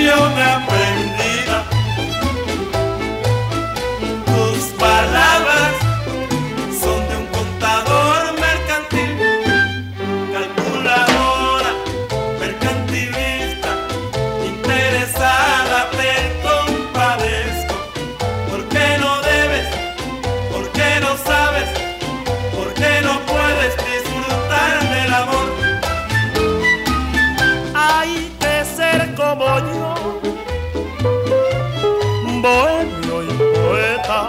lección aprendida. Tus palabras son de un contador mercantil, calculadora, mercantilista, interesada, te compadezco. ¿Por qué no debes? ¿Por qué no sabes? ¿Por qué no puedes disfrutar del amor? Hay que ser como yo, bohemio y poeta,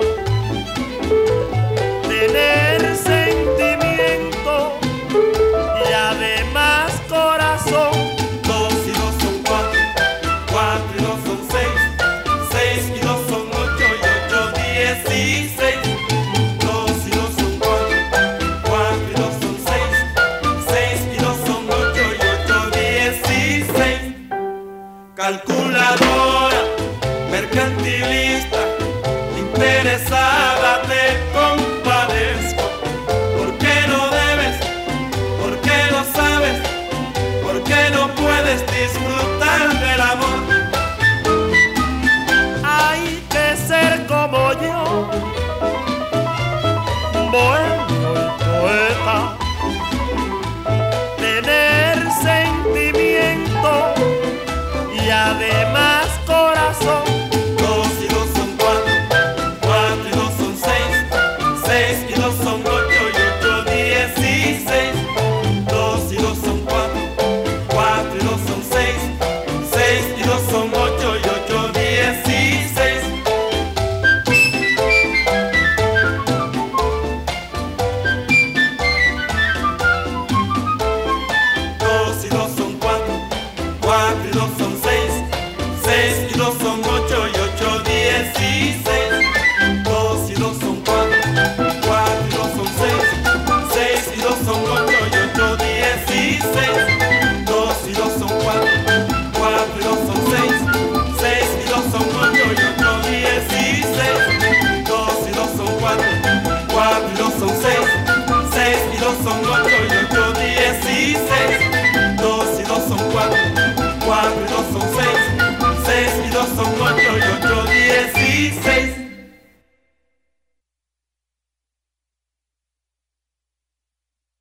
tener sentimiento y además corazón. 2 y 2 son 4, 4 y 2 son 6, 6 y 2 son 8 y 8, 16. 2 y 2 son 4, 4 y 2 son 6, 6 y 2 son 8 y 8, 16. Calculadora, mercantilista, interesada, te compadezco. ¿Por qué no debes? ¿Por qué no sabes? ¿Por qué no puedes disfrutar del amor? Hay que ser como yo, bohemio y poeta, tener sentimiento y además